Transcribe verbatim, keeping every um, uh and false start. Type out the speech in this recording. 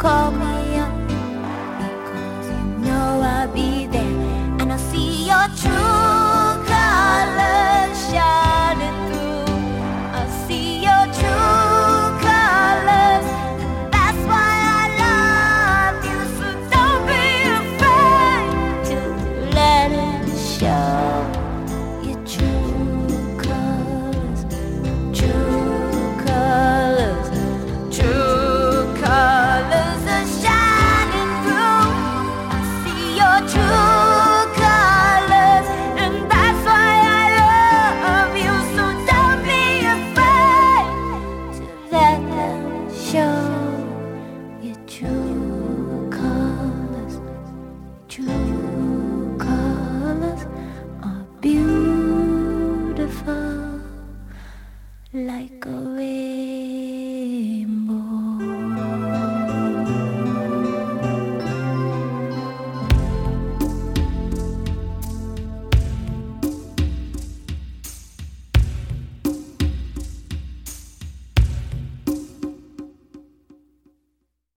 call me up, because you know I'll be there, and I'll see your true colors shining through. I'll see your true colors, and that's why I love you. So don't be afraid to let it show. Your true colors, true colors, true colors are shining through. I see your true colors, and that's why I love you. So don't be afraid to let them show. Your true colors, true colors are beautiful like gold.